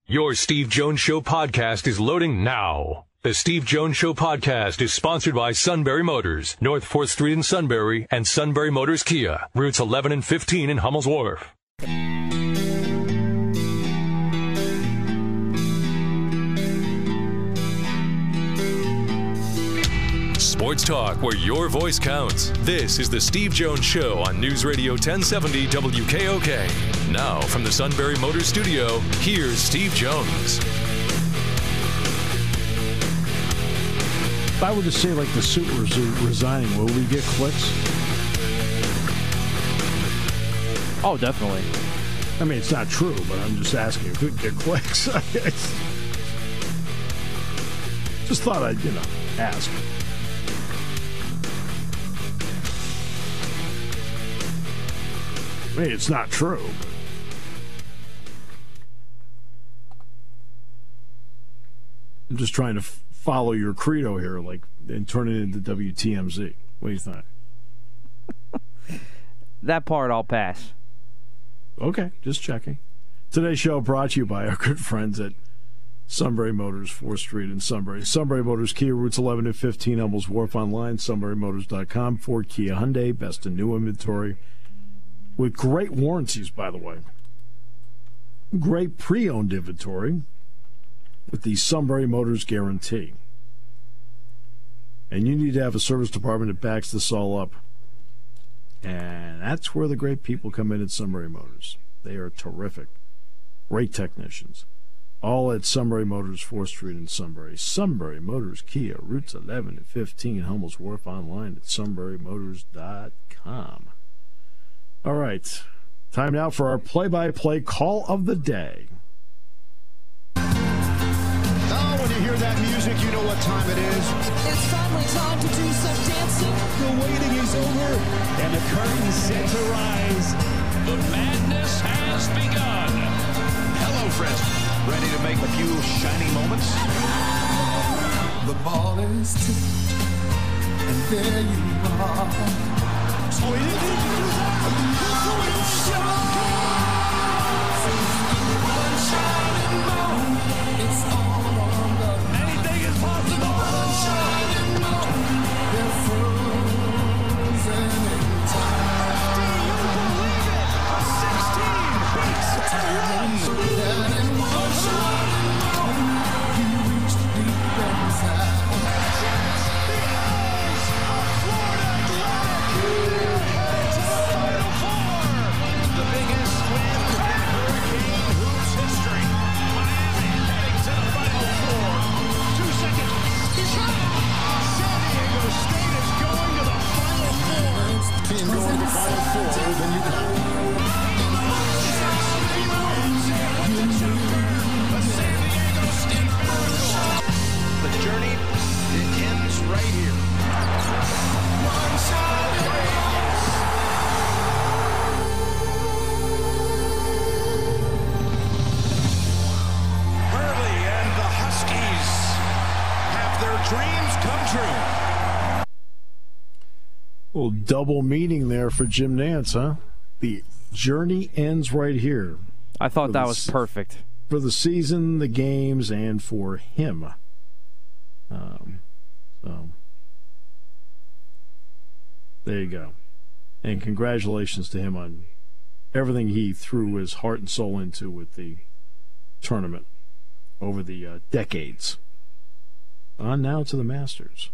Your Steve Jones Show podcast is loading now. The Steve Jones Show podcast is sponsored by Sunbury Motors, North 4th Street in Sunbury, and Sunbury Motors Kia, routes 11 and 15 in Hummel's Wharf. Sports talk where your voice counts. This is the Steve Jones Show on News Radio 1070 WKOK. Now from the Sunbury Motors Studio, here's Steve Jones. If I were to say, like, the suit was resigning, will we get clicks? Oh, definitely. I mean, it's not true, but I'm just asking if we get clicks. Just thought I'd, ask. I mean, it's not true. I'm just trying to follow your credo here, and turn it into WTMZ. What do you think? That part I'll pass. Okay, just checking. Today's show brought to you by our good friends at Sunbury Motors, 4th Street in Sunbury. Sunbury Motors Kia, routes 11 and 15, Hummel's Wharf, online, sunburymotors.com. Ford, Kia, Hyundai, best in new inventory. With great warranties, by the way. Great pre-owned inventory with the Sunbury Motors guarantee. And you need to have a service department that backs this all up. And that's where the great people come in at Sunbury Motors. They are terrific. Great technicians. All at Sunbury Motors, 4th Street in Sunbury. Sunbury Motors Kia, routes 11 and 15, Hummel's Wharf, online at sunburymotors.com. All right. Time now for our play-by-play call of the day. Oh, when you hear that music, you know what time it is. It's finally time to do some dancing. The waiting is over, and the curtain's set to rise. The madness has begun. Hello, friends. Ready to make a few shiny moments? The ball is tipped, and there you are. Oh, you need to do that. Anything is possible. They're frozen in time. Do you believe it? 16 weeks to run. And in one shot, you reached deep inside. Team going to the Final Four, then you the journey, it ends right here. Hurley and the Huskies have their dreams come true. Little double meaning there for Jim Nantz, huh? The journey ends right here. I thought that was perfect. For the season, the games, and for him. So, there you go. And congratulations to him on everything he threw his heart and soul into with the tournament over the decades. On now to the Masters.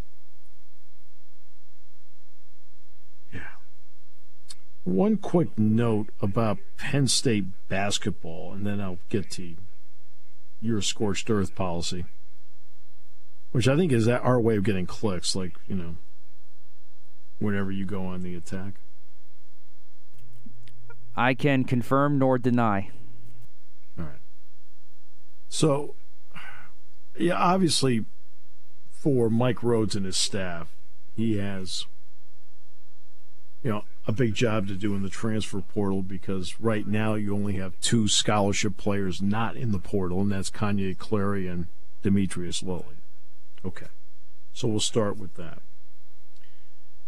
One quick note about Penn State basketball, and then I'll get to your scorched earth policy, which I think is our way of getting clicks, whenever you go on the attack. I can confirm nor deny. All right. So, yeah, obviously, for Mike Rhodes and his staff, he has, a big job to do in the transfer portal, because right now you only have 2 scholarship players not in the portal, and that's Kanye Clary and Demetrius Lilly. Okay. So we'll start with that.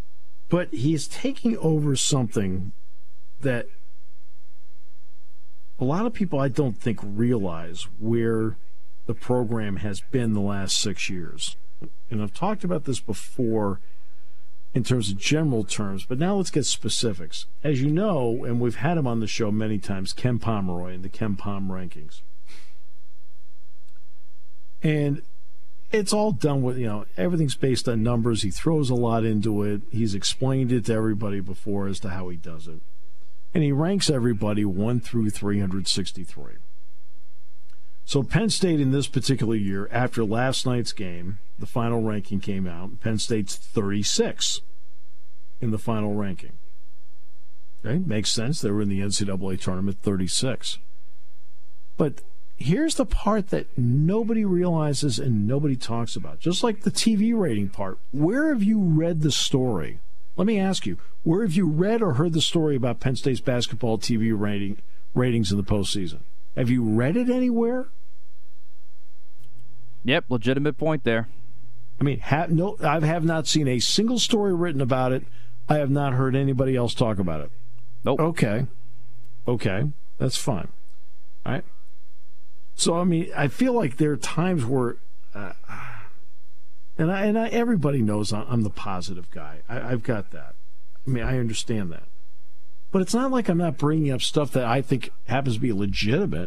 But he's taking over something that a lot of people I don't think realize where the program has been the last 6 years. And I've talked about this before in terms of general terms, but now let's get specifics. As you know, and we've had him on the show many times, Ken Pomeroy and the Ken Pom rankings. And it's all done with, everything's based on numbers. He throws a lot into it. He's explained it to everybody before as to how he does it. And he ranks everybody 1 through 363. So Penn State in this particular year, after last night's game, the final ranking came out. Penn State's 36 in the final ranking. Okay, makes sense. They were in the NCAA tournament, 36. But here's the part that nobody realizes and nobody talks about. Just like the TV rating part. Where have you read the story? Let me ask you, where have you read or heard the story about Penn State's basketball TV ratings in the postseason? Have you read it anywhere? Yep, legitimate point there. I mean, I have not seen a single story written about it. I have not heard anybody else talk about it. Nope. Okay, that's fine. All right. So, I mean, I feel like there are times where, everybody knows I'm the positive guy. I've got that. I mean, I understand that. But it's not like I'm not bringing up stuff that I think happens to be legitimate.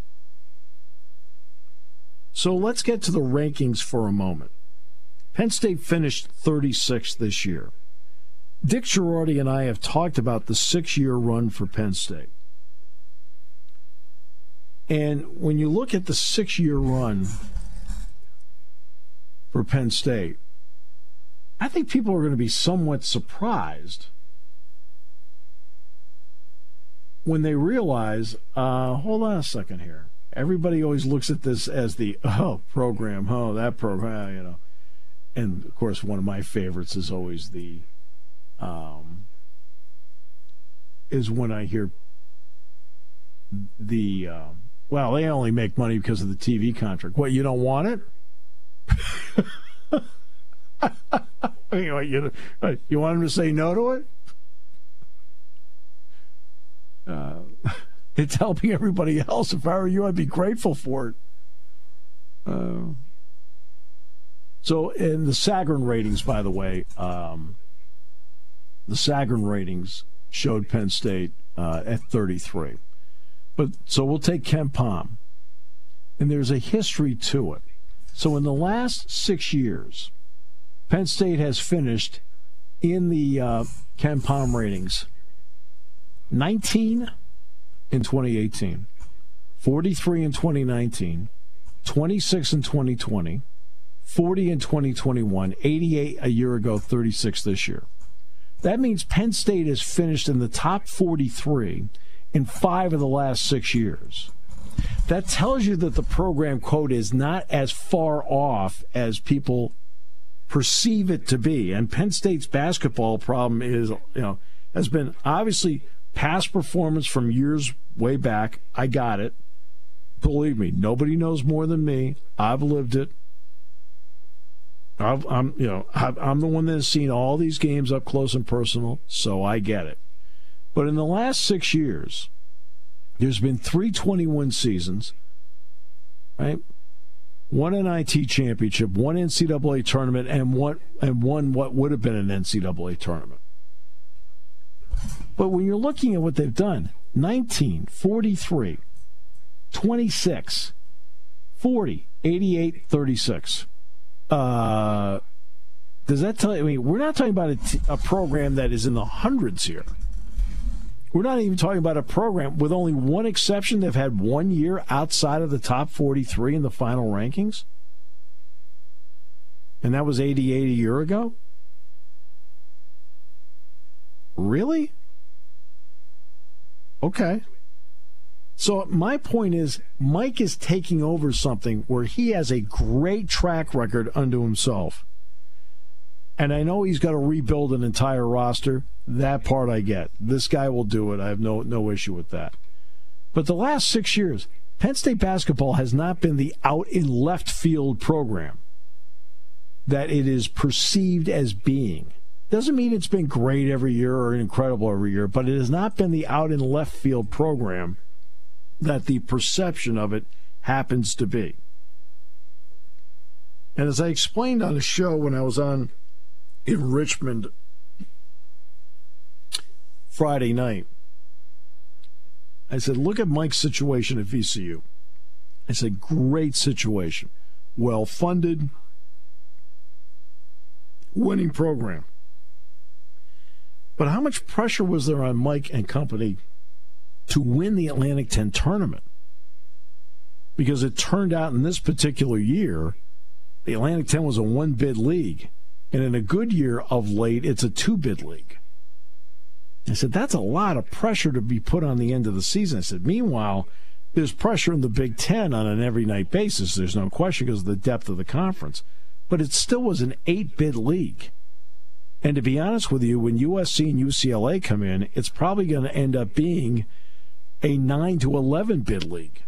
So let's get to the rankings for a moment. Penn State finished 36th this year. Dick Girardi and I have talked about the 6-year run for Penn State. And when you look at the 6-year run for Penn State, I think people are going to be somewhat surprised when they realize, hold on a second here. Everybody always looks at this as the, program, that program, And, of course, one of my favorites is always is when I hear well, they only make money because of the TV contract. What, you don't want it? You want them to say no to it? It's helping everybody else. If I were you, I'd be grateful for it. So in the Sagarin ratings, by the way, the Sagarin ratings showed Penn State at 33. But so we'll take Ken Pom. And there's a history to it. So in the last 6 years, Penn State has finished in the Ken Pom ratings 19 in 2018, 43 in 2019, 26 in 2020, 40 in 2021, 88 a year ago, 36 this year. That means Penn State has finished in the top 43 in 5 of the last 6 years. That tells you that the program quote is not as far off as people perceive it to be. And Penn State's basketball problem is, has been obviously past performance from years way back. I got it. Believe me, nobody knows more than me. I've lived it. I'm the one that has seen all these games up close and personal, so I get it. But in the last 6 years, there's been 321 seasons, right? One NIT championship, one NCAA tournament, and one what would have been an NCAA tournament. But when you're looking at what they've done, 19, 43, 26, 40, 88, 36. Does that tell you? I mean, we're not talking about a program that is in the hundreds here. We're not even talking about a program with only one exception. They've had 1 year outside of the top 43 in the final rankings. And that was 88 a year ago? Really? Okay. So my point is, Mike is taking over something where he has a great track record unto himself. And I know he's got to rebuild an entire roster. That part I get. This guy will do it. I have no issue with that. But the last 6 years, Penn State basketball has not been the out in left field program that it is perceived as being. Doesn't mean it's been great every year or incredible every year, but it has not been the out in left field program that the perception of it happens to be. And as I explained on a show when I was on in Richmond Friday night, I said, look at Mike's situation at VCU. I said, great situation. Well-funded, winning program. But how much pressure was there on Mike and company to win the Atlantic 10 tournament? Because it turned out in this particular year, the Atlantic 10 was a one-bid league. And in a good year of late, it's a two-bid league. I said, that's a lot of pressure to be put on the end of the season. I said, meanwhile, there's pressure in the Big Ten on an every-night basis. There's no question because of the depth of the conference. But it still was an 8-bid league. And to be honest with you, when USC and UCLA come in, it's probably going to end up being a 9 to 11 bid league.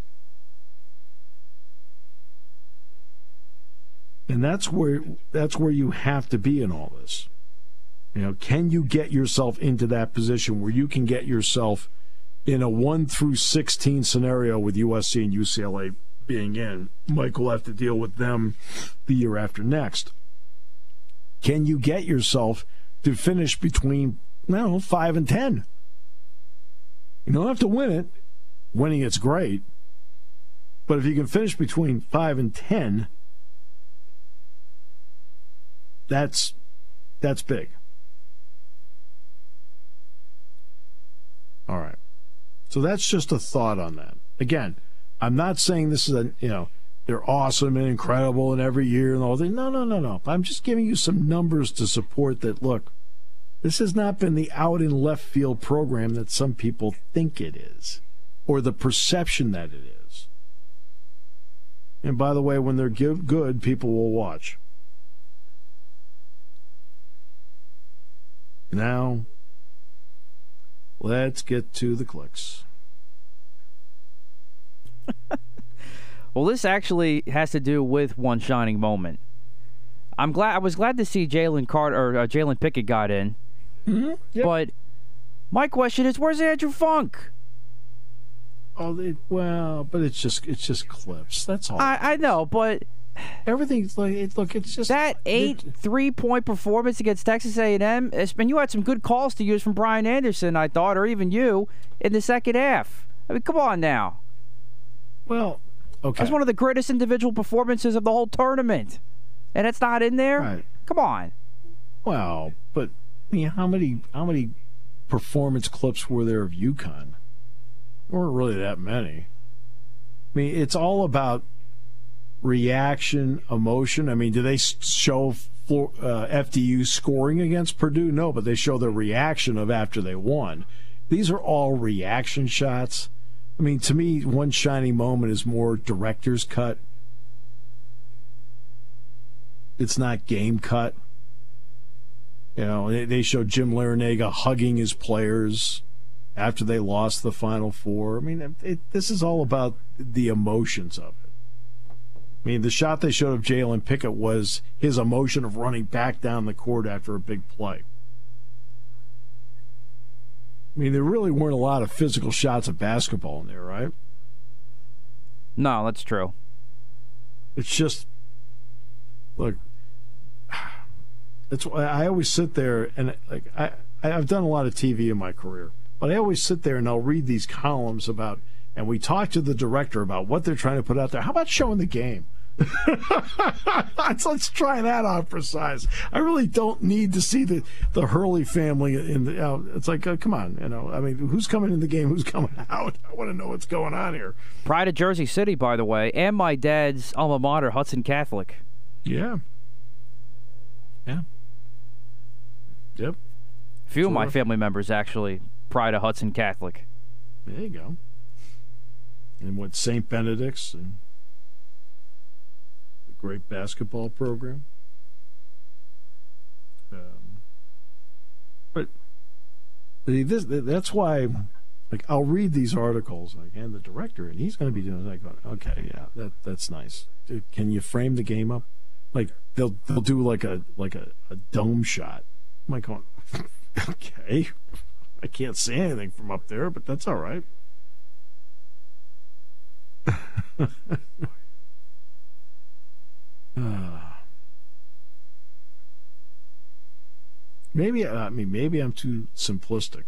And that's where you have to be in all this. You know, can you get yourself into that position where you can get yourself in a 1 through 16 scenario with USC and UCLA being in? Mike will have to deal with them the year after next. Can you get yourself to finish between, 5 and 10? You don't have to win it. Winning it's great. But if you can finish between 5 and 10, that's big. All right. So that's just a thought on that. Again, I'm not saying this is they're awesome and incredible and every year and all that. No. I'm just giving you some numbers to support that. Look, this has not been the out in left field program that some people think it is, or the perception that it is. And by the way, when they're good, people will watch. Now, let's get to the clicks. Well, this actually has to do with one shining moment. I was glad to see Jalen Pickett got in. Mm-hmm. Yep. But my question is, where's Andrew Funk? But it's just clips. That's all. I know, but everything's it's just that 8 3-point performance against Texas A&M. And you had some good calls to use from Brian Anderson, I thought, or even you in the second half. I mean, come on now. Well, okay. That's one of the greatest individual performances of the whole tournament, and it's not in there. Right. Come on. Well, but I mean, how many performance clips were there of UConn? There weren't really that many. I mean, it's all about reaction, emotion. I mean, do they show FDU scoring against Purdue? No, but they show the reaction of after they won. These are all reaction shots. I mean, to me, one shining moment is more director's cut. It's not game cut. You know, they show Jim Larinaga hugging his players after they lost the Final Four. I mean, this is all about the emotions of it. I mean, the shot they showed of Jalen Pickett was his emotion of running back down the court after a big play. I mean, there really weren't a lot of physical shots of basketball in there, right? No, that's true. It's just, look, it's why I always sit there and I've done a lot of TV in my career, but I always sit there and I'll read these columns about, and we talk to the director about what they're trying to put out there. How about showing the game? Let's try that on for size. I really don't need to see the Hurley family in the. It's like, come on, I mean, who's coming in the game? Who's coming out? I want to know what's going on here. Pride of Jersey City, by the way, and my dad's alma mater, Hudson Catholic. Yeah. Yep. Few of my family members actually Pride of Hudson Catholic. There you go. And what, St. Benedict's and the great basketball program. But that's why, like, I'll read these articles, like, and the director, and he's going to be doing like, okay, yeah, that's nice. Can you frame the game up? Like, they'll do like a dome shot. I'm like, going, okay, I can't see anything from up there, but that's all right. Maybe I'm too simplistic.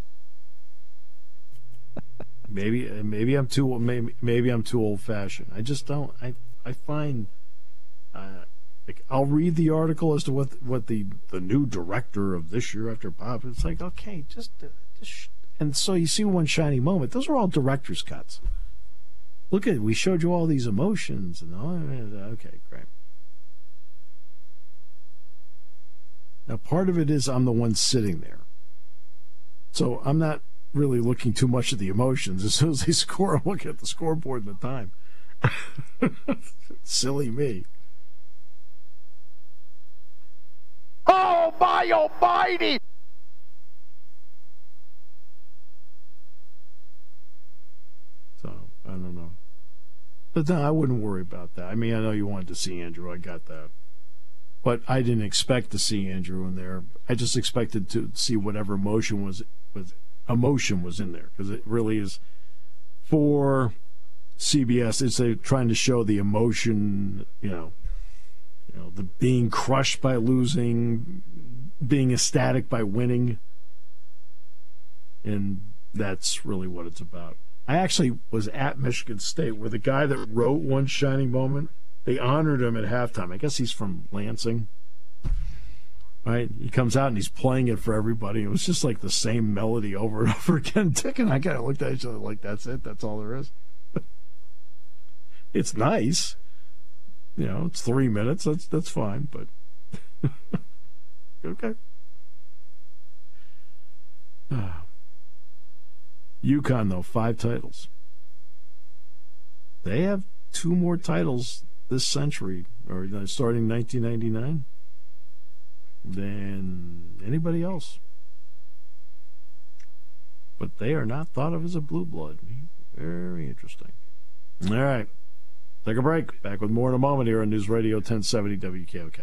Maybe I'm too old-fashioned. I just don't. I find like I'll read the article as to what the new director of This Year After Bob. It's like, okay, just and so you see one shiny moment. Those are all director's cuts. Look at it. We showed you all these emotions and all. Okay, great. Now, part of it is I'm the one sitting there. So I'm not really looking too much at the emotions. As soon as they score, I'm looking at the scoreboard and the time. Silly me. Oh, my almighty! So, I don't know. But no, I wouldn't worry about that. I mean, I know you wanted to see Andrew. I got that. But I didn't expect to see Andrew in there. I just expected to see whatever emotion was in there, because it really is for CBS. It's trying to show the emotion, the being crushed by losing, being ecstatic by winning, and that's really what it's about. I actually was at Michigan State where the guy that wrote One Shining Moment, they honored him at halftime. I guess he's from Lansing. Right? He comes out and he's playing it for everybody. It was just like the same melody over and over again. Dick and I kind of looked at each other like, that's it? That's all there is? It's nice. It's 3 minutes. That's fine, but okay. UConn, though, 5 titles. They have 2 more titles this century, or starting 1999, than anybody else. But they are not thought of as a blue blood. Very interesting. All right. Take a break. Back with more in a moment here on News Radio 1070 WKOK.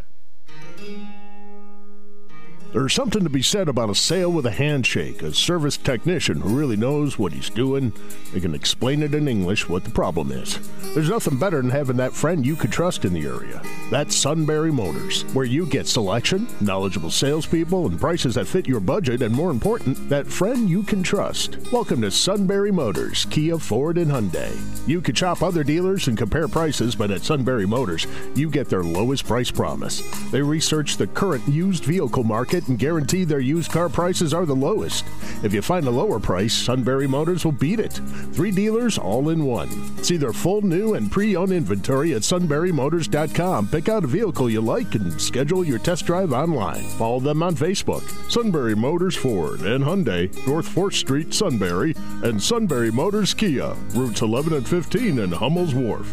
There's something to be said about a sale with a handshake, a service technician who really knows what he's doing. They can explain it in English what the problem is. There's nothing better than having that friend you could trust in the area. That's Sunbury Motors, where you get selection, knowledgeable salespeople, and prices that fit your budget, and more important, that friend you can trust. Welcome to Sunbury Motors, Kia, Ford, and Hyundai. You could shop other dealers and compare prices, but at Sunbury Motors, you get their lowest price promise. They research the current used vehicle market and guarantee their used car prices are the lowest. If you find a lower price, Sunbury Motors will beat it. 3 dealers all in one. See their full new and pre-owned inventory at sunburymotors.com. Pick out a vehicle you like and schedule your test drive online. Follow them on Facebook. Sunbury Motors Ford and Hyundai, North 4th Street, Sunbury, and Sunbury Motors Kia, routes 11 and 15 in Hummel's Wharf.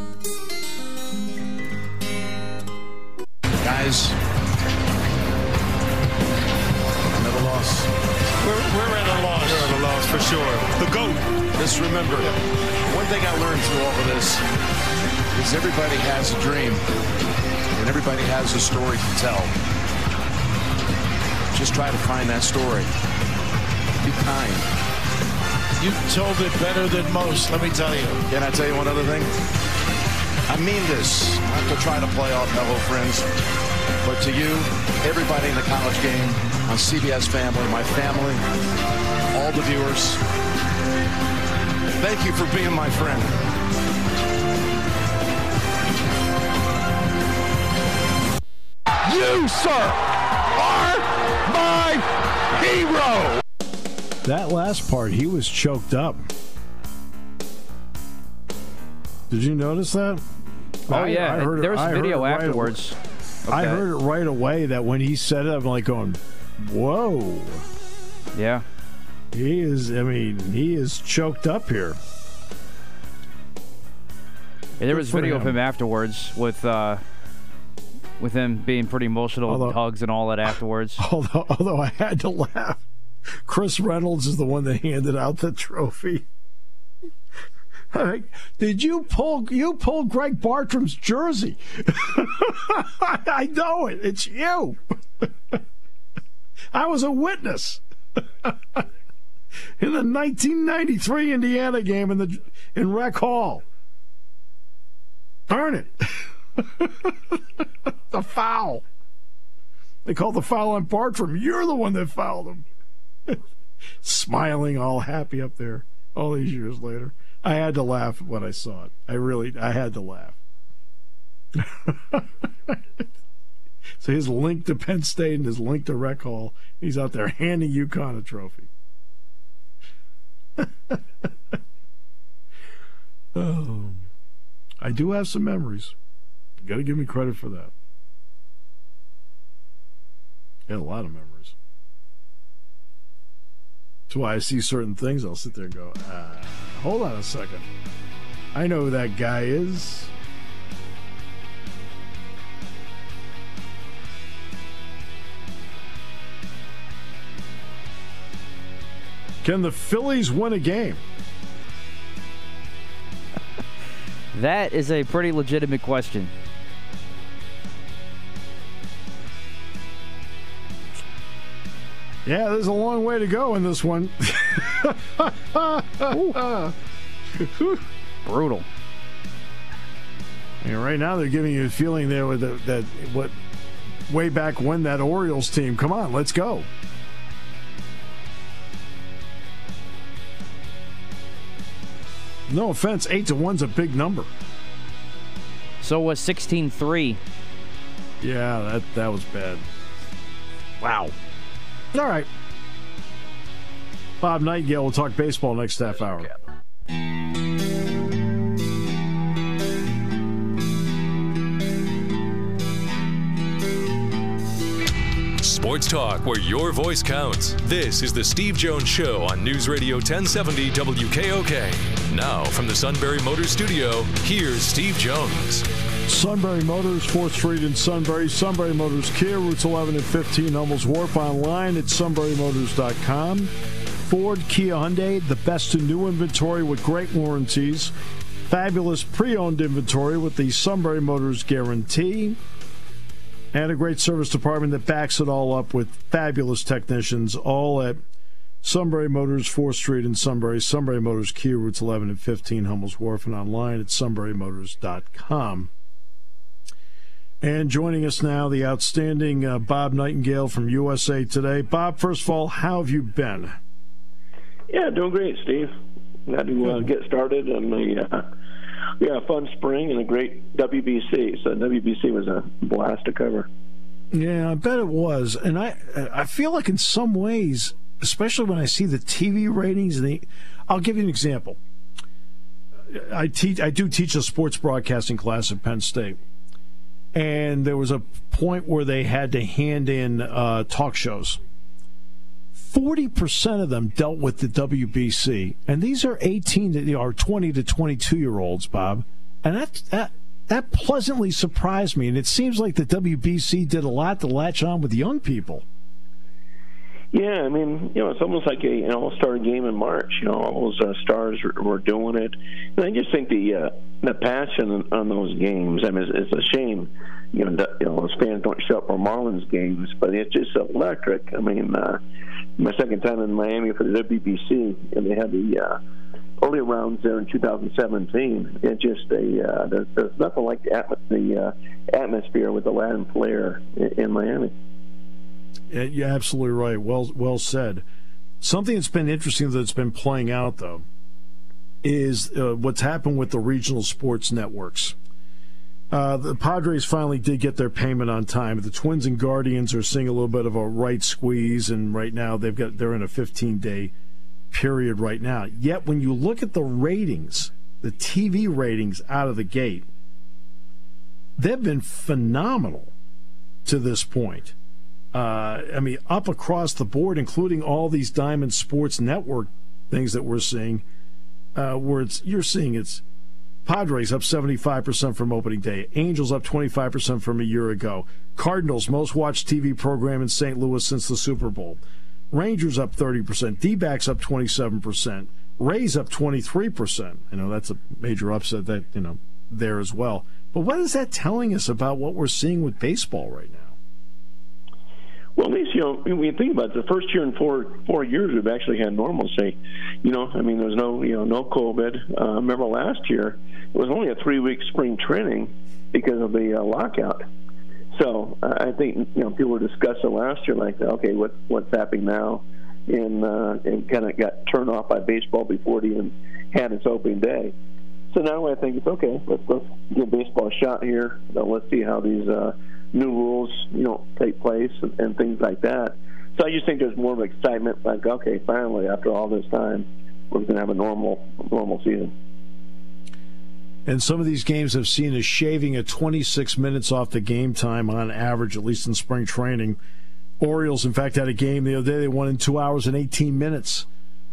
Guys, We're at a loss. We're at a loss for sure. The GOAT. Just remember, one thing I learned through all of this is everybody has a dream and everybody has a story to tell. Just try to find that story. Be kind. You told it better than most, let me tell you. Can I tell you one other thing? I mean this, not to try to play off fellow friends, but to you, everybody in the college game, on CBS Family, my family, all the viewers, thank you for being my friend. You, sir, are my hero. That last part, he was choked up. Did you notice that? Oh, yeah. There was a video afterwards. Okay. I heard it right away that when he said it, I'm like going, whoa. Yeah. He is choked up here. Yeah, there was video of him afterwards with him being pretty emotional with hugs and all that afterwards. Although I had to laugh. Chris Reynolds is the one that handed out the trophy. Did you pull Greg Bartram's jersey? I know it. It's you. I was a witness. in the 1993 Indiana game in Rec Hall. Darn it. The foul. They called the foul on Bartram. You're the one that fouled him. Smiling, all happy up there all these years later. I had to laugh when I saw it. I had to laugh. So his link to Penn State and his link to Rec Hall, he's out there handing UConn a trophy. Oh, I do have some memories. You got to give me credit for that. I had a lot of memories. That's why I see certain things, I'll sit there and go, hold on a second. I know who that guy is. Can the Phillies win a game? That is a pretty legitimate question. Yeah, there's a long way to go in this one. Brutal. And right now they're giving you a feeling there with that what way back when that Orioles team. Come on, let's go. No offense, 8-1's a big number. So was 16-3. Yeah, that was bad. Wow. All right. Bob Nightingale will talk baseball next half hour. Sports talk where your voice counts. This is the Steve Jones Show on News Radio 1070 WKOK. Now from the Sunbury Motors Studio, here's Steve Jones. Sunbury Motors, 4th Street in Sunbury. Sunbury Motors Kia, routes 11 and 15, Hummels Wharf. Online at sunburymotors.com. Ford, Kia, Hyundai, the best in new inventory with great warranties. Fabulous pre-owned inventory with the Sunbury Motors guarantee. And a great service department that backs it all up with fabulous technicians, all at Sunbury Motors, 4th Street in Sunbury. Sunbury Motors Kia, routes 11 and 15, Hummels Wharf, and online at sunburymotors.com. And joining us now, the outstanding Bob Nightingale from USA Today. Bob, first of all, how have you been? Yeah, doing great, Steve. Glad to get started on a fun spring and a great WBC. So WBC was a blast to cover. Yeah, I bet it was. And I feel like in some ways, especially when I see the TV ratings, I'll give you an example. I do teach a sports broadcasting class at Penn State. And there was a point where they had to hand in talk shows. 40% of them dealt with the WBC, and these are 18 to 20 to 22-year-olds, Bob. And that pleasantly surprised me. And it seems like the WBC did a lot to latch on with young people. Yeah, I mean, it's almost like an all-star game in March. All those stars were doing it, and I just think the passion on those games. I mean, it's a shame, those fans don't show up for Marlins games, but it's just electric. I mean, my second time in Miami for the WBC, and they had the early rounds there in 2017. It just there's nothing like the atmosphere with the Latin flair in Miami. You're absolutely right. Well said. Something that's been interesting that's been playing out, though, is what's happened with the regional sports networks. The Padres finally did get their payment on time. The Twins and Guardians are seeing a little bit of a right squeeze, and right now they're in a 15-day period right now. Yet when you look at the ratings, the TV ratings out of the gate, they've been phenomenal to this point. I mean, up across the board, including all these Diamond Sports Network things that we're seeing, where you're seeing it's Padres up 75% from opening day, Angels up 25% from a year ago, Cardinals most watched TV program in St. Louis since the Super Bowl, Rangers up 30%, D-backs up 27%, Rays up 23%. That's a major upset that there as well. But what is that telling us about what we're seeing with baseball right now? Well, least, when you think about it, the first year in four years we've actually had normalcy. There's no COVID. Remember last year, it was only a 3-week spring training because of the lockout. So I think, people were discussing last year like, okay, what's happening now? And kind of got turned off by baseball before it even had its opening day. So now I think it's okay. Let's give baseball a shot here. Let's see how these new rules, take place and things like that. So I just think there's more of excitement. Like, okay, finally, after all this time, we're going to have a normal season. And some of these games have seen a shaving of 26 minutes off the game time on average, at least in spring training. Orioles, in fact, had a game the other day. They won in 2 hours and 18 minutes.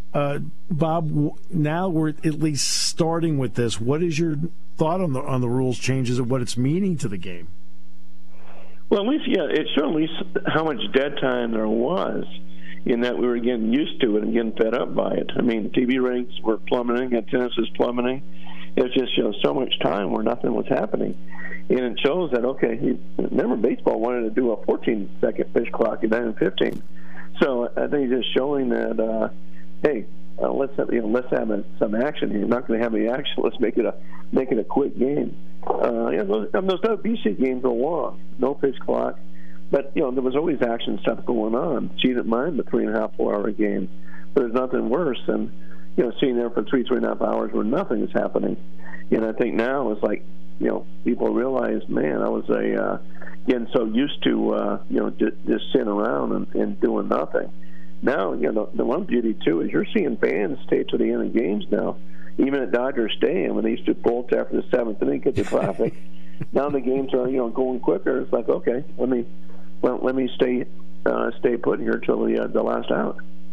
Bob, now we're at least starting with this. What is your thought on the rules changes and what it's meaning to the game? Well, at least, it showed at least how much dead time there was in that we were getting used to it and getting fed up by it. I mean, TV ratings were plummeting, attendance was plummeting. It was just so much time where nothing was happening. And it shows that, okay, remember baseball wanted to do a 14-second pitch clock at 9 and 15. So I think it's just showing that, hey, let's have some action here. We're not going to have any action. Let's make it a quick game. Those WBC games are long, no pitch clock, but there was always action stuff going on. She didn't mind the 3.5, 4 hour game, but there's nothing worse than sitting there for 3.5 hours where nothing is happening. And I think now it's like people realize, man, I was getting so used to just sitting around and doing nothing. Now, the one beauty, too, is you're seeing fans stay to the end of games now. Even at Dodger Stadium, when they used to bolt after the 7th inning because of traffic, now the games are, going quicker. It's like, okay, let me stay put here till the last out.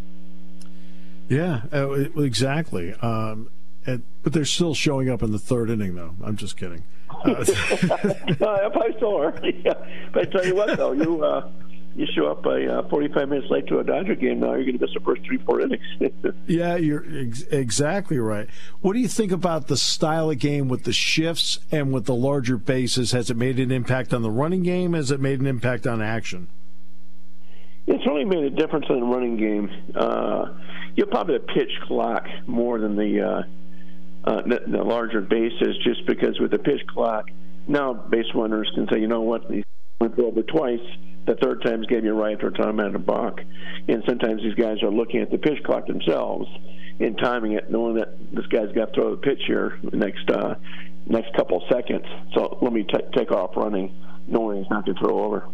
Yeah, exactly. But they're still showing up in the 3rd inning, though. I'm just kidding. If I saw her, yeah. But I tell you what, though, you show up 45 minutes late to a Dodger game now, you're going to miss the first 3-4 innings. Yeah, you're exactly right. What do you think about the style of game with the shifts and with the larger bases? Has it made an impact on the running game? Has it made an impact on action? It's really made a difference in the running game. You'll probably have pitch clock more than the larger bases, just because with the pitch clock, now base runners can say, you know what, he's going to throw over twice. The third time's gave you a right or time out of balk. And sometimes these guys are looking at the pitch clock themselves and timing it, knowing that this guy's got to throw the pitch here the next couple of seconds. So let me take off running, knowing he's not going to throw over.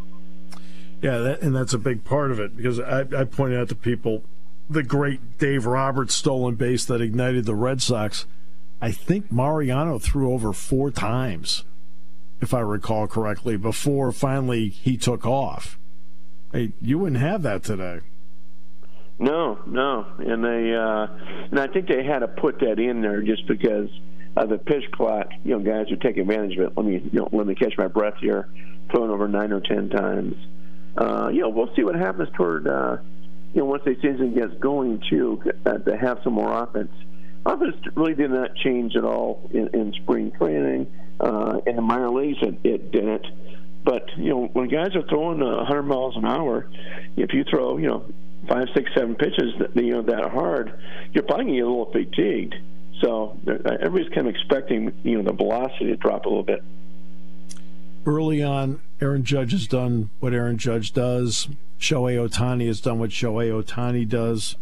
Yeah, and that's a big part of it, because I pointed out to people the great Dave Roberts stolen base that ignited the Red Sox. I think Mariano threw over 4 times, if I recall correctly, before finally he took off. Hey, you wouldn't have that today. No, and I think they had to put that in there just because of the pitch clock. Guys would take advantage of it. Let me catch my breath here, throwing over 9 or 10 times. We'll see what happens toward once the season gets going too, to have some more offense. Offense really did not change at all in spring training. In the minor leagues, it didn't. But, when guys are throwing 100 miles an hour, if you throw, 5, 6, 7 pitches that hard, you're probably going to get a little fatigued. So everybody's kind of expecting, the velocity to drop a little bit. Early on, Aaron Judge has done what Aaron Judge does. Shohei Ohtani has done what Shohei Ohtani does.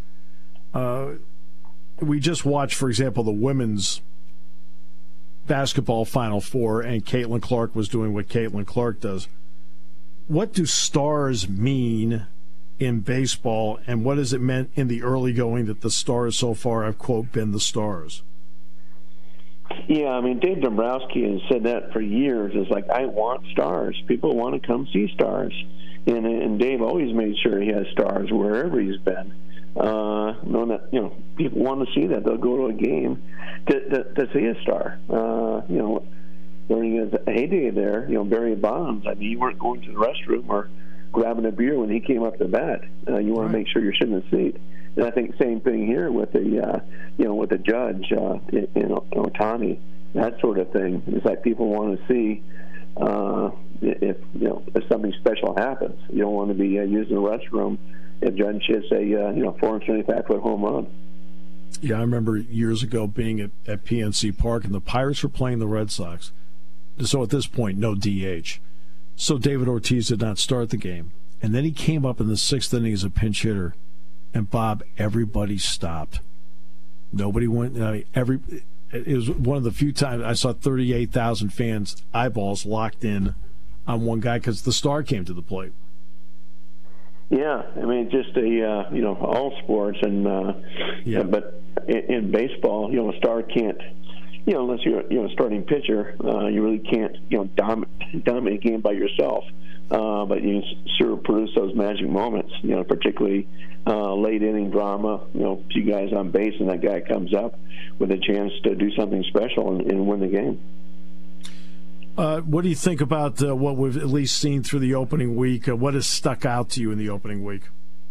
We just watched, for example, the women's basketball Final Four, and Caitlin Clark was doing what Caitlin Clark does. What do stars mean in baseball, and what has it meant in the early going that the stars so far have, quote, been the stars? Yeah, Dave Dombrowski has said that for years. It's like, I want stars. People want to come see stars. And Dave always made sure he has stars wherever he's been. Knowing that, people want to see that. They'll go to a game to see a star. During his heyday there, Barry Bonds, you weren't going to the restroom or grabbing a beer when he came up to bat. You want to make sure you're sitting in the seat. And I think same thing here with the, with the Judge, Ohtani, that sort of thing. It's like people want to see, if something special happens. You don't want to be using the restroom if Judge hits a 475-foot home run. Yeah, I remember years ago being at PNC Park, and the Pirates were playing the Red Sox. So at this point, no DH. So David Ortiz did not start the game. And then he came up in the 6th inning as a pinch hitter. And, Bob, everybody stopped. Nobody went. It was one of the few times I saw 38,000 fans' eyeballs locked in on one guy because the star came to the plate. Yeah, I mean, just all sports, and but in baseball, a star can't, unless you're a starting pitcher, you really can't, dominate a game by yourself. But you sort of produce those magic moments, particularly late inning drama. Few guys on base, and that guy comes up with a chance to do something special and win the game. What do you think about what we've at least seen through the opening week? What has stuck out to you in the opening week?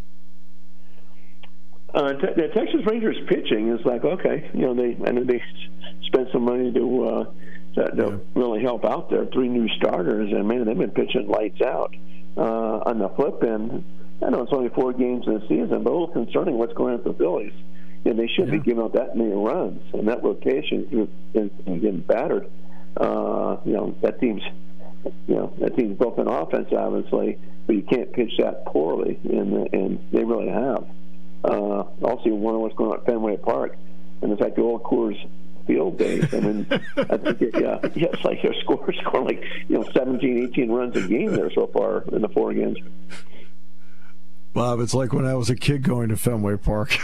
The Texas Rangers pitching is like, okay, I know they spent some money to really help out there. 3 new starters, and man, they've been pitching lights out. On the flip end, I know it's only 4 games in the season, but a little concerning what's going on with the Phillies. They shouldn't be giving up that many runs, and that rotation is getting battered. That team's built an offense, obviously, but you can't pitch that poorly, and they really have. Also, you wonder what's going on at Fenway Park, and the fact the old Coors Field days. I mean, I think it's like they're scoring like 17, 18 runs a game there so far in the 4 games. Bob, it's like when I was a kid going to Fenway Park.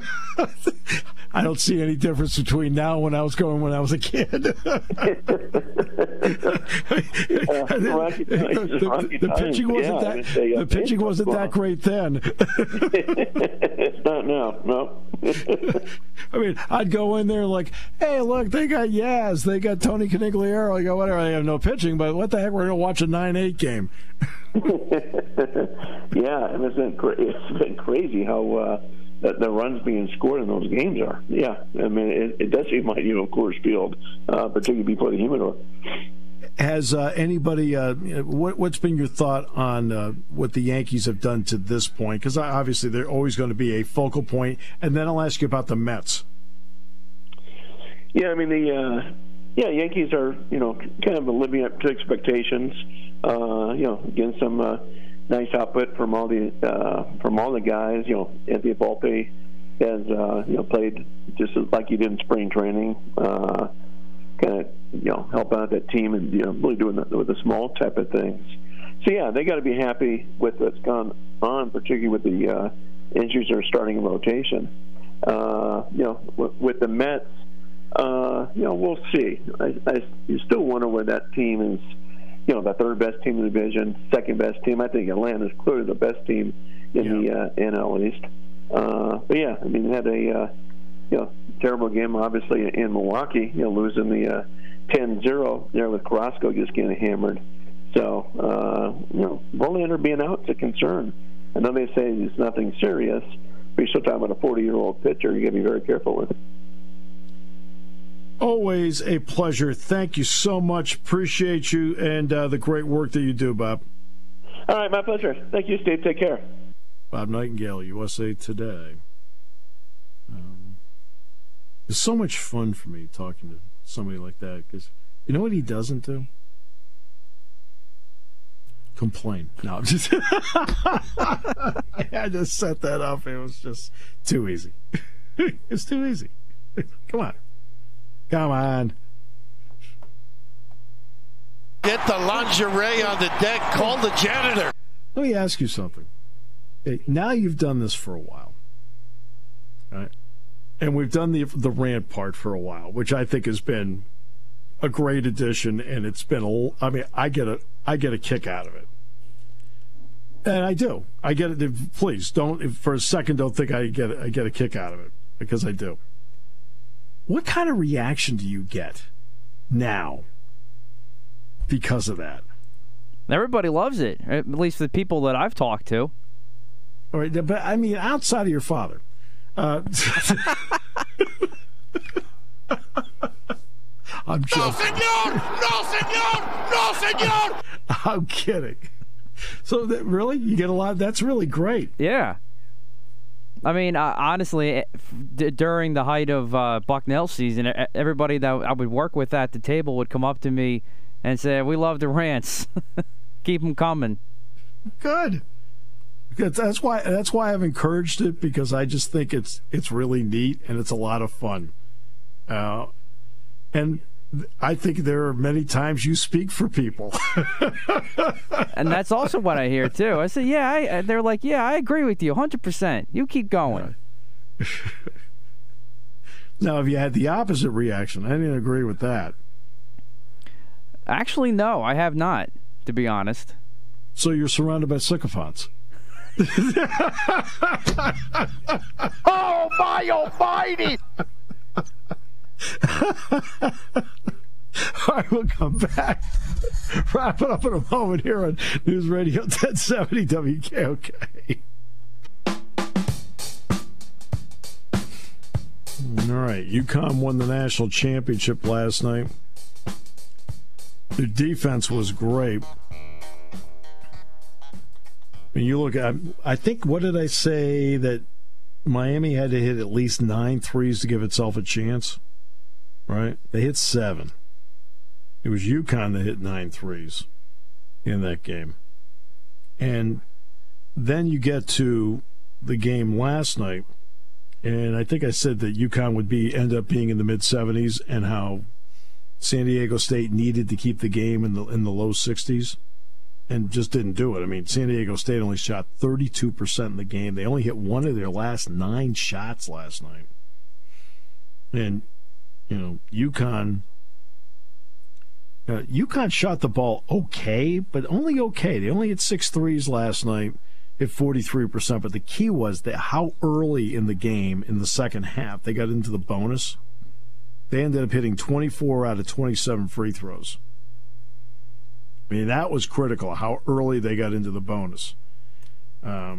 I don't see any difference between now and when I was going when I was a kid. The pitching wasn't that great then. It's not now, no. I mean, I'd go in there like, hey, look, they got Yaz, they got Tony Conigliaro. I go, whatever, I have no pitching, but what the heck, we're going to watch a 9-8 game. Yeah, and it's been crazy how the runs being scored in those games are. Yeah, I mean, it does seem like Coors Field, particularly before the humidor. Has anybody? What's been your thought on what the Yankees have done to this point? Because obviously they're always going to be a focal point. And then I'll ask you about the Mets. Yeah, I mean the Yankees are kind of living up to expectations. Getting some nice output from all the guys. Anthony Volpe has played just like he did in spring training. Kind of help out that team and really doing with the small type of things. So yeah, they got to be happy with what's gone on, particularly with the injuries that are starting in rotation. With the Mets, we'll see. I still wonder where that team is. The 3rd best team in the division, 2nd best team. I think Atlanta is clearly the best team in the NL East. But yeah, I mean, they had a terrible game, obviously, in Milwaukee. Losing the 10-0 there with Carrasco just getting hammered. So Verlander being out is a concern. I know they say it's nothing serious, but you're still talking about a 40-year-old pitcher. You got to be very careful with. Always a pleasure. Thank you so much. Appreciate you and the great work that you do, Bob. All right, my pleasure. Thank you, Steve. Take care. Bob Nightingale, USA Today. It's so much fun for me talking to somebody like that because you know what he doesn't do? Complain. No, I'm just. I had to set that up. It was just too easy. It's too easy. Come on. Come on. Get the lingerie on the deck. Call the janitor. Let me ask you something. Okay, now you've done this for a while. All right? And we've done the rant part for a while, which I think has been a great addition, and it's been I get a kick out of it. And I do. I get it. Please don't for a second don't think I get a kick out of it, because I do. What kind of reaction do you get now because of that? Everybody loves it, at least the people that I've talked to. All right, but I mean, outside of your father. I'm I'm joking. No, senor! No, senor! No, senor! I'm kidding. So really, you get a lot. That's really great. Yeah. I mean, honestly, during the height of Bucknell season, everybody that I would work with at the table would come up to me and say, "We love the rants. Keep them coming." Good. That's why I've encouraged it, because I just think it's really neat and it's a lot of fun. And I think there are many times you speak for people. And that's also what I hear, too. I say, they're like, yeah, I agree with you 100%. You keep going. Now, if you had the opposite reaction, I didn't agree with that. Actually, no, I have not, to be honest. So you're surrounded by sycophants. Oh, my almighty! All right, we'll come back. Wrap it up in a moment here on News Radio 1070 WKOK. All right, UConn won the national championship last night. Their defense was great. When you look at, I think, what did I say, that Miami had to hit at least 9 threes to give itself a chance? Right? They hit 7. It was UConn that hit 9 threes in that game. And then you get to the game last night, and I think I said that UConn would end up being in the mid-70s, and how San Diego State needed to keep the game in the low 60s, and just didn't do it. I mean, San Diego State only shot 32% in the game. They only hit one of their last 9 shots last night. And, UConn shot the ball okay, but only okay. They only hit 6 threes last night, hit 43%. But the key was that how early in the game, in the second half, they got into the bonus. They ended up hitting 24 out of 27 free throws. I mean, that was critical, how early they got into the bonus. I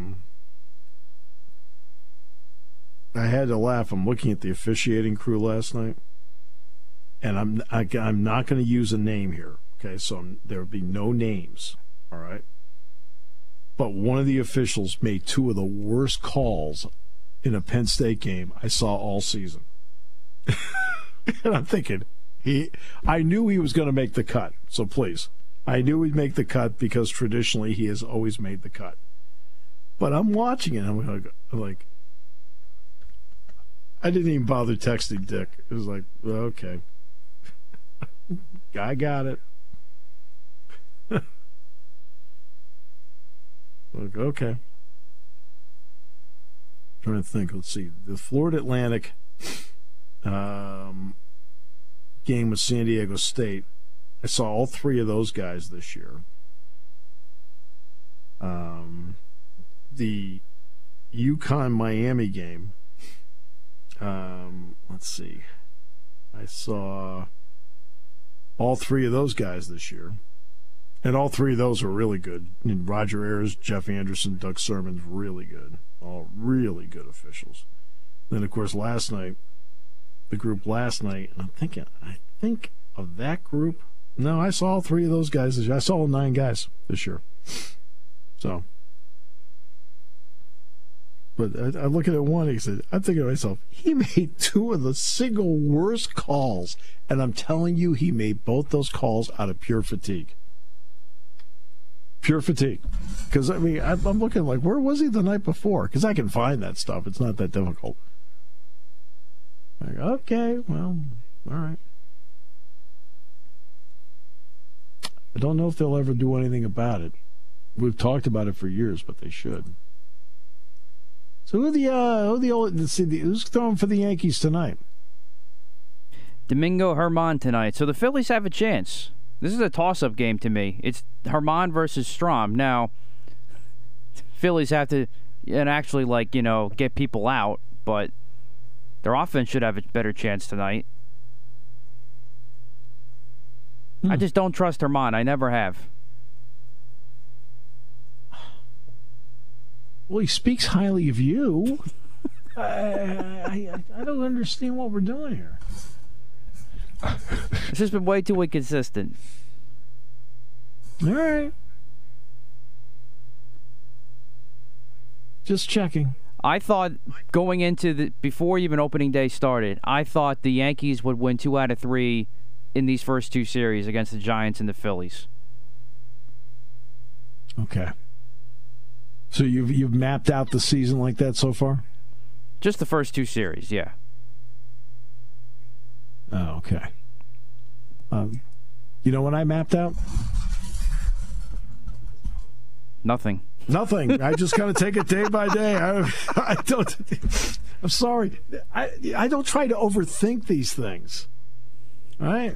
had to laugh. I'm looking at the officiating crew last night, and I'm not going to use a name here, okay? So there will be no names, all right? But one of the officials made 2 of the worst calls in a Penn State game I saw all season. And I'm thinking, I knew he was going to make the cut, so please. I knew he'd make the cut because traditionally he has always made the cut. But I'm watching it, I'm like, I didn't even bother texting Dick. It was like, okay. I got it. Like, okay. Trying to think. Let's see. The Florida Atlantic game with San Diego State. I saw all 3 of those guys this year. The UConn-Miami game. Let's see. I saw all 3 of those guys this year. And all 3 of those were really good. And Roger Ayers, Jeff Anderson, Doug Sermon's really good. All really good officials. Then, of course, last night, the group last night, and I think of that group. No, I saw all 3 of those guys this year. I saw all 9 guys this year. So, but I look at it one, he said, I'm thinking to myself, he made 2 of the single worst calls, and I'm telling you, he made both those calls out of pure fatigue. Pure fatigue. Because, I mean, I'm looking like, where was he the night before? Because I can find that stuff. It's not that difficult. Like, okay, well, all right. I don't know if they'll ever do anything about it. We've talked about it for years, but they should. So who's throwing for the Yankees tonight? Domingo Germán tonight. So the Phillies have a chance. This is a toss-up game to me. It's Germán versus Strom. Now, Phillies have to actually, get people out, but their offense should have a better chance tonight. I just don't trust Germán. I never have. Well, he speaks highly of you. I don't understand what we're doing here. It's just been way too inconsistent. All right. Just checking. I thought going into before even opening day started, I thought the Yankees would win 2 out of 3 in these first 2 series against the Giants and the Phillies. Okay. So you've mapped out the season like that so far? Just the first 2 series, yeah. Oh, okay. You know what I mapped out? Nothing. I just kind of take it day by day. I don't. I'm sorry. I don't try to overthink these things. All right.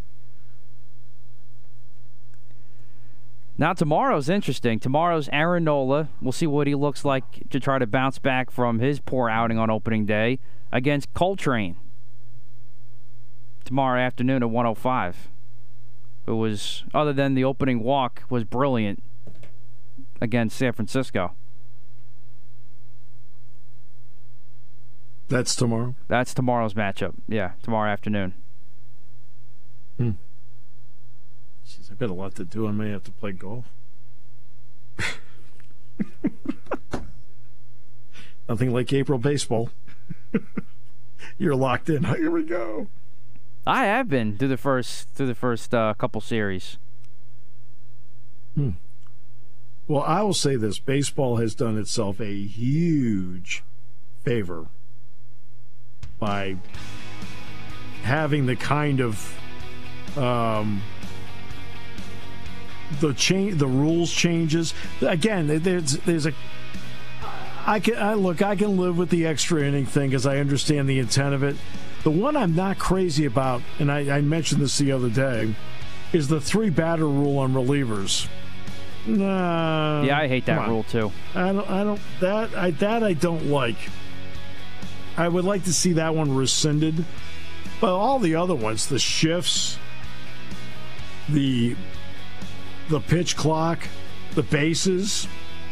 Now tomorrow's interesting. Tomorrow's Aaron Nola. We'll see what he looks like to try to bounce back from his poor outing on opening day against Coltrane. Tomorrow afternoon at 1:05. Who was, other than the opening walk, was brilliant against San Francisco. That's tomorrow? That's tomorrow's matchup. Yeah, tomorrow afternoon. Jeez, I've got a lot to do. I may have to play golf. Nothing like April baseball. You're locked in. Here we go. I have been through the first couple series. Well, I will say this. Baseball has done itself a huge favor by having the kind of the rules changes. Again, there's a I can live with the extra inning thing because I understand the intent of it. The one I'm not crazy about, and I mentioned this the other day, is the 3-batter rule on relievers. Nah, yeah, I hate that rule too. I don't like. I would like to see that one rescinded, but all the other ones, the shifts, the pitch clock, the bases,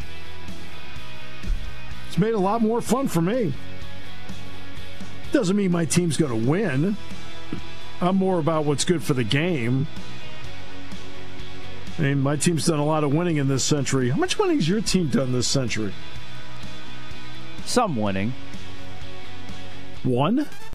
it's made a lot more fun for me. Doesn't mean my team's going to win. I'm more about what's good for the game. I mean, my team's done a lot of winning in this century. How much winning has your team done this century? Some winning. One?